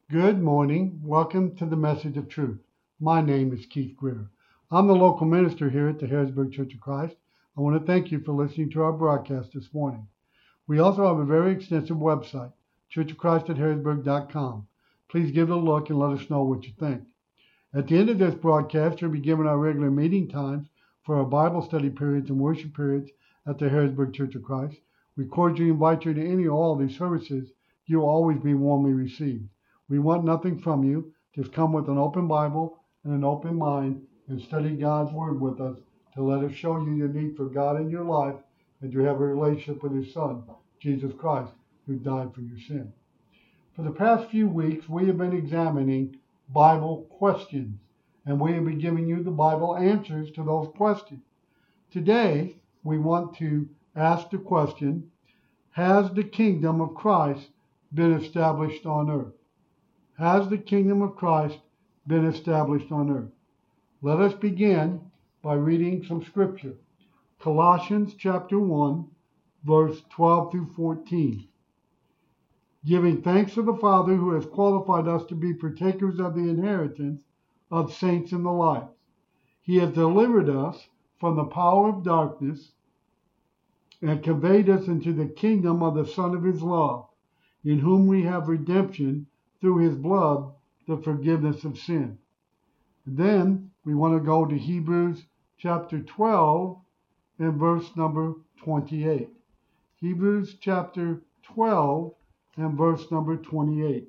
Good morning. Welcome to the Message of Truth. My name is Keith Greer. I'm the local minister here at the Harrisburg Church of Christ. I want to thank you for listening to our broadcast this morning. We also have a very extensive website, churchofchrist@harrisburg.com. Please give it a look and let us know what you think. At the end of this broadcast, you'll be given our regular meeting times for our Bible study periods and worship periods at the Harrisburg Church of Christ. We cordially invite you to any or all of these services. You'll always be warmly received. We want nothing from you. Just come with an open Bible and an open mind and study God's Word with us to let us show you your need for God in your life and to have a relationship with His Son, Jesus Christ, who died for your sin. For the past few weeks, we have been examining Bible questions, and we have been giving you the Bible answers to those questions. Today, we want to ask the question, has the kingdom of Christ been established on earth? Has the kingdom of Christ been established on earth? Let us begin by reading some scripture. Colossians chapter 1, verse 12 through 14. Giving thanks to the Father who has qualified us to be partakers of the inheritance of saints in the light. He has delivered us from the power of darkness and conveyed us into the kingdom of the Son of His love, in whom we have redemption through His blood, the forgiveness of sin. And then we want to go to Hebrews chapter 12 and verse number 28. Hebrews chapter 12 and verse number 28.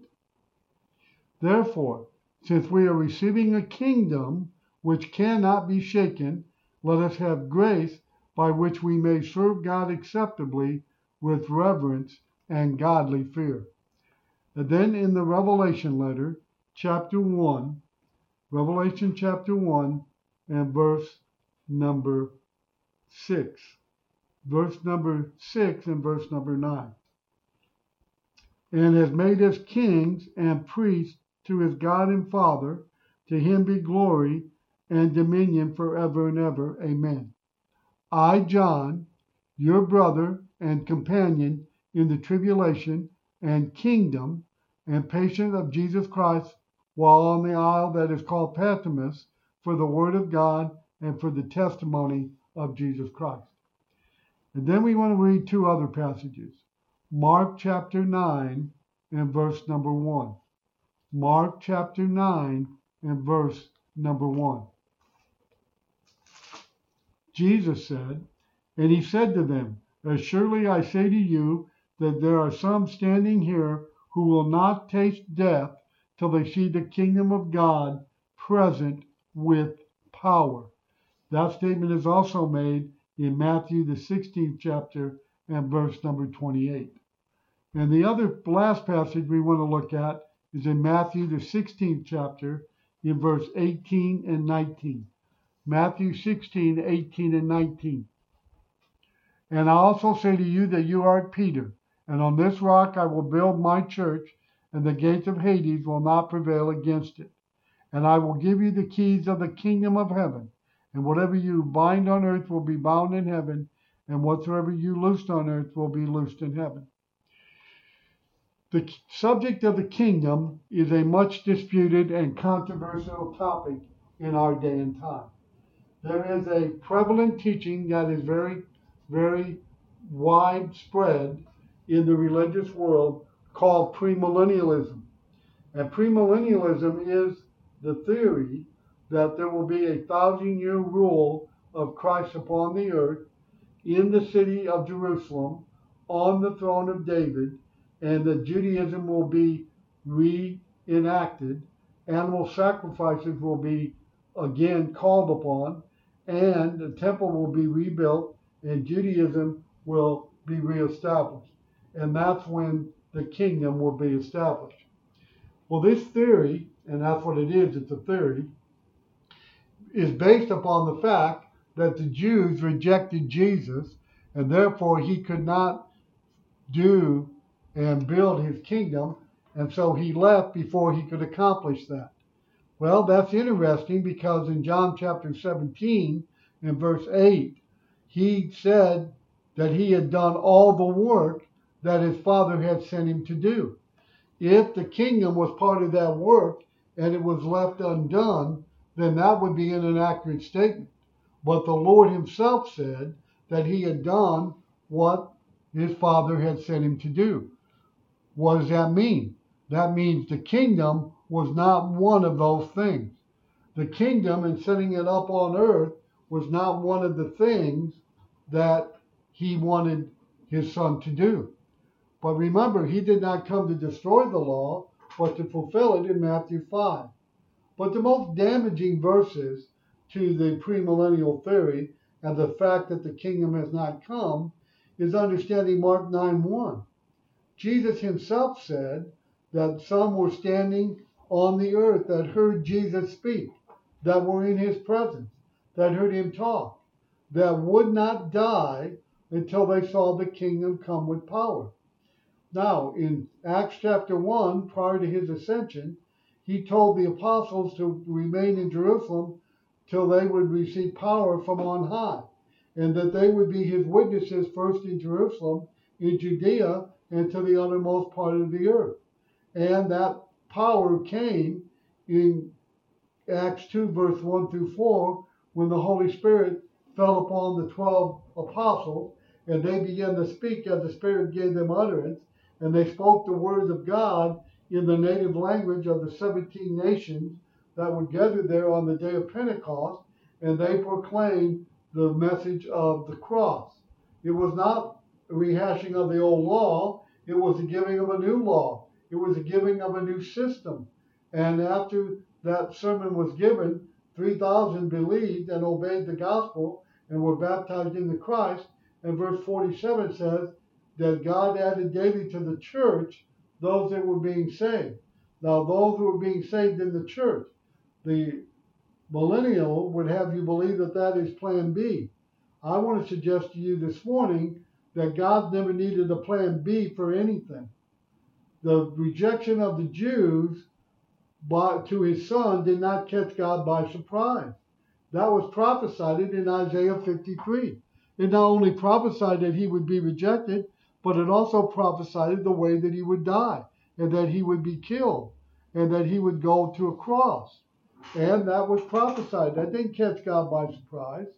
Therefore, since we are receiving a kingdom which cannot be shaken, let us have grace by which we may serve God acceptably with reverence and godly fear. And then in the Revelation letter, chapter 1, Revelation chapter 1 and verse number 6. Verse number 6 and verse number 9. And has made us kings and priests to His God and Father. To Him be glory and dominion forever and ever. Amen. I, John, your brother and companion in the tribulation and kingdom and patient of Jesus Christ, while on the isle that is called Patmos, for the word of God and for the testimony of Jesus Christ. And then we want to read two other passages. Mark chapter 9 and verse number 1. Mark chapter 9 and verse number 1. Jesus said, and He said to them, as surely I say to you, that there are some standing here who will not taste death till they see the kingdom of God present with power. That statement is also made in Matthew the 16th chapter and verse number 28. And the other last passage we want to look at is in Matthew the 16th chapter in verse 18 and 19. Matthew 16, 18 and 19. And I also say to you that you are Peter, and on this rock I will build my church, and the gates of Hades will not prevail against it. And I will give you the keys of the kingdom of heaven, and whatever you bind on earth will be bound in heaven, and whatsoever you loose on earth will be loosed in heaven. The subject of the kingdom is a much disputed and controversial topic in our day and time. There is a prevalent teaching that is very, very widespread in the religious world called premillennialism. And premillennialism is the theory that there will be a 1,000-year rule of Christ upon the earth in the city of Jerusalem on the throne of David, and that Judaism will be reenacted, animal sacrifices will be again called upon, and the temple will be rebuilt, and Judaism will be reestablished. And that's when the kingdom will be established. Well, this theory, and that's what it is, it's a theory, is based upon the fact that the Jews rejected Jesus, and therefore He could not do and build His kingdom, and so He left before He could accomplish that. Well, that's interesting because in John chapter 17 and verse 8, He said that He had done all the work that His Father had sent Him to do. If the kingdom was part of that work and it was left undone, then that would be an inaccurate statement. But the Lord himself said that he had done what his Father had sent him to do. What does that mean? That means the kingdom was not one of those things. The kingdom and setting it up on earth was not one of the things that he wanted his son to do. But remember, he did not come to destroy the law, but to fulfill it in Matthew 5. But the most damaging verses to the premillennial theory and the fact that the kingdom has not come is understanding Mark 9:1. Jesus himself said that some were standing on the earth that heard Jesus speak, that were in his presence, that heard him talk, that would not die until they saw the kingdom come with power. Now, in Acts chapter 1, prior to his ascension, he told the apostles to remain in Jerusalem till they would receive power from on high, and that they would be his witnesses first in Jerusalem, in Judea, and to the uttermost part of the earth. And that power came in Acts 2, verse 1 through 4, when the Holy Spirit fell upon the 12 apostles, and they began to speak as the Spirit gave them utterance, and they spoke the words of God in the native language of the 17 nations that were gathered there on the day of Pentecost, and they proclaimed the message of the cross. It was not a rehashing of the old law, it was the giving of a new law. It was the giving of a new system. And after that sermon was given, 3,000 believed and obeyed the gospel and were baptized into Christ. And verse 47 says that God added daily to the church those that were being saved. Now, those who were being saved in the church, the millennial would have you believe that that is plan B. I want to suggest to you this morning that God never needed a plan B for anything. The rejection of the Jews to his son did not catch God by surprise. That was prophesied in Isaiah 53. It not only prophesied that he would be rejected, but it also prophesied the way that he would die, and that he would be killed, and that he would go to a cross. And that was prophesied. That didn't catch God by surprise.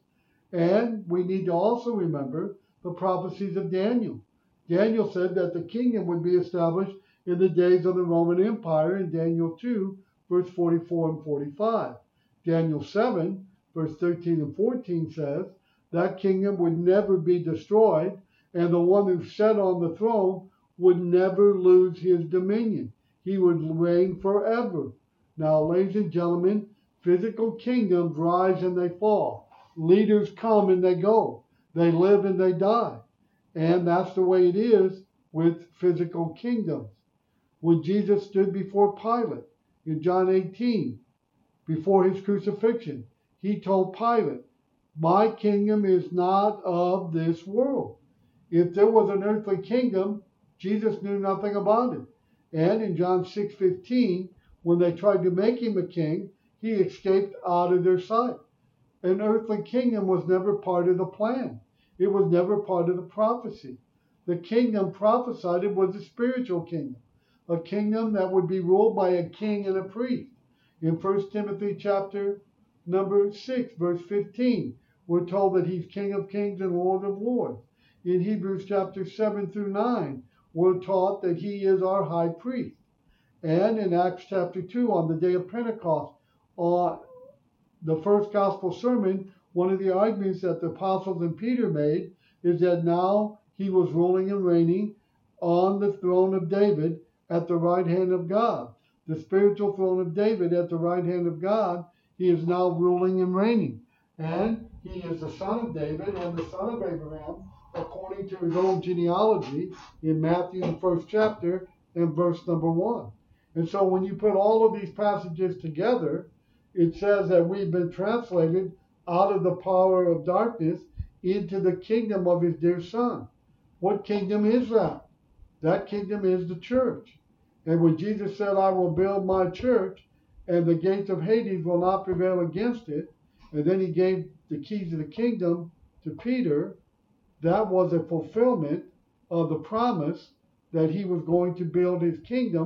And we need to also remember the prophecies of Daniel. Daniel said that the kingdom would be established in the days of the Roman Empire in Daniel 2, verse 44 and 45. Daniel 7, verse 13 and 14 says that kingdom would never be destroyed, and the one who sat on the throne would never lose his dominion. He would reign forever. Now, ladies and gentlemen, physical kingdoms rise and they fall. Leaders come and they go. They live and they die. And that's the way it is with physical kingdoms. When Jesus stood before Pilate in John 18, before his crucifixion, he told Pilate, "My kingdom is not of this world." If there was an earthly kingdom, Jesus knew nothing about it. And in John 6:15, when they tried to make him a king, he escaped out of their sight. An earthly kingdom was never part of the plan. It was never part of the prophecy. The kingdom prophesied was a spiritual kingdom, a kingdom that would be ruled by a king and a priest. In 1 Timothy chapter number 6, verse 15, we're told that he's King of kings and Lord of lords. In Hebrews chapter 7 through 9, we're taught that he is our high priest. And in Acts chapter 2, on the day of Pentecost, on the first gospel sermon, one of the arguments that the apostles and Peter made is that now he was ruling and reigning on the throne of David at the right hand of God. The spiritual throne of David at the right hand of God, he is now ruling and reigning. And he is the son of David and the son of Abraham, according to his own genealogy in Matthew, the first chapter, and verse number 1. And so when you put all of these passages together, it says that we've been translated out of the power of darkness into the kingdom of his dear son. What kingdom is that? That kingdom is the church. And when Jesus said, "I will build my church, and the gates of Hades will not prevail against it," and then he gave the keys of the kingdom to Peter, that was a fulfillment of the promise that he was going to build his kingdom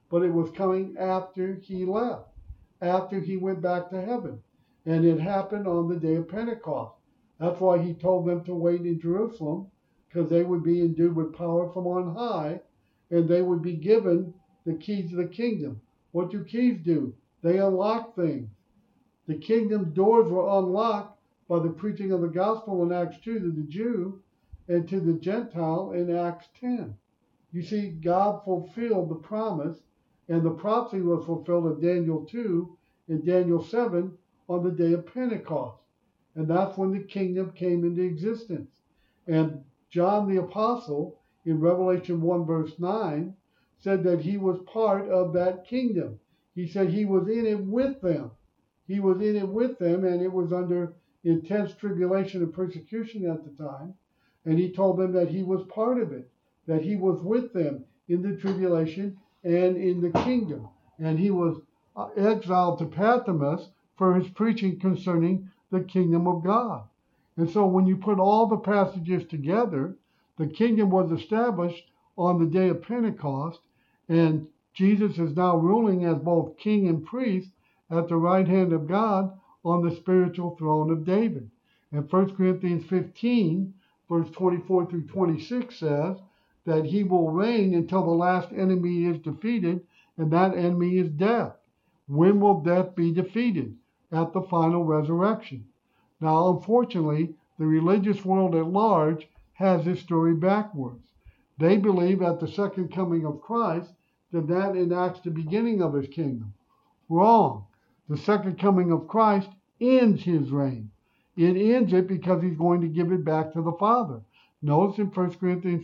but it was coming after he left, after he went back to heaven. And it happened on the day of Pentecost. That's why he told them to wait in Jerusalem, because they would be endued with power from on high, and they would be given the keys of the kingdom. What do keys do? They unlock things. The kingdom doors were unlocked by the preaching of the gospel in Acts 2 to the Jew and to the Gentile in Acts 10. You see, God fulfilled the promise, and the prophecy was fulfilled in Daniel 2 and Daniel 7 on the day of Pentecost. And that's when the kingdom came into existence. And John the Apostle, in Revelation 1 verse 9, said that he was part of that kingdom. He said he was in it with them. He was in it with them, and it was under intense tribulation and persecution at the time. And he told them that he was part of it, that he was with them in the tribulation and in the kingdom. And he was exiled to Patmos for his preaching concerning the kingdom of God. And so when you put all the passages together, the kingdom was established on the day of Pentecost, and Jesus is now ruling as both king and priest at the right hand of God on the spiritual throne of David. And 1 Corinthians 15, verse 24 through 26 says that he will reign until the last enemy is defeated, and that enemy is death. When will death be defeated? At the final resurrection. Now, unfortunately, the religious world at large has this story backwards. They believe at the second coming of Christ that enacts the beginning of his kingdom. Wrong. The second coming of Christ ends his reign. It ends it because he's going to give it back to the Father. Notice in 1 Corinthians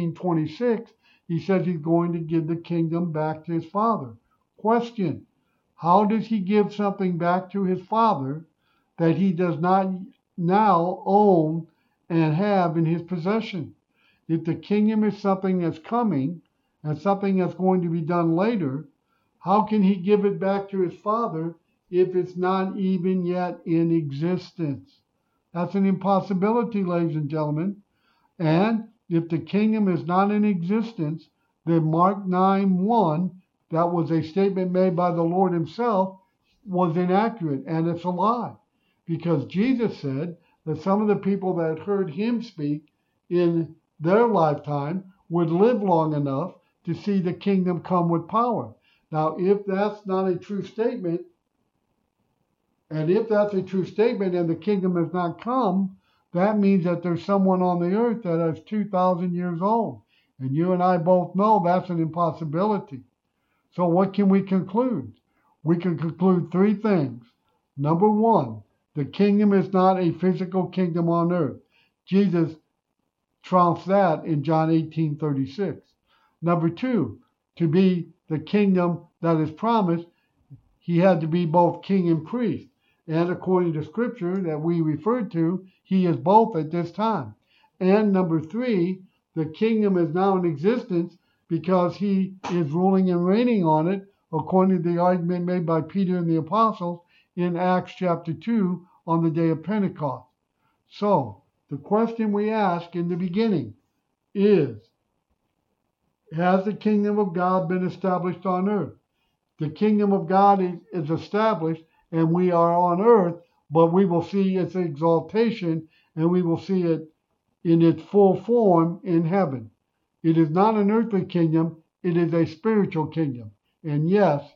15:26, he says he's going to give the kingdom back to his Father. Question: how does he give something back to his Father that he does not now own and have in his possession? If the kingdom is something that's coming and something that's going to be done later, how can he give it back to his Father if it's not even yet in existence? That's an impossibility, ladies and gentlemen. And if the kingdom is not in existence, then Mark 9:1, that was a statement made by the Lord himself, was inaccurate, and it's a lie. Because Jesus said that some of the people that heard him speak in their lifetime would live long enough to see the kingdom come with power. Now, if that's not a true statement, and if that's a true statement and the kingdom has not come, that means that there's someone on the earth that is 2,000 years old. And you and I both know that's an impossibility. So what can we conclude? We can conclude three things. Number one, the kingdom is not a physical kingdom on earth. Jesus trumps that in John 18:36. Number two, to be the kingdom that is promised, he had to be both king and priest. And according to scripture that we referred to, he is both at this time. And number three, the kingdom is now in existence because he is ruling and reigning on it, according to the argument made by Peter and the apostles in Acts chapter 2 on the day of Pentecost. So, the question we ask in the beginning is, has the kingdom of God been established on earth? The kingdom of God is established, and we are on earth, but we will see its exaltation, and we will see it in its full form in heaven. It is not an earthly kingdom, it is a spiritual kingdom. And yes,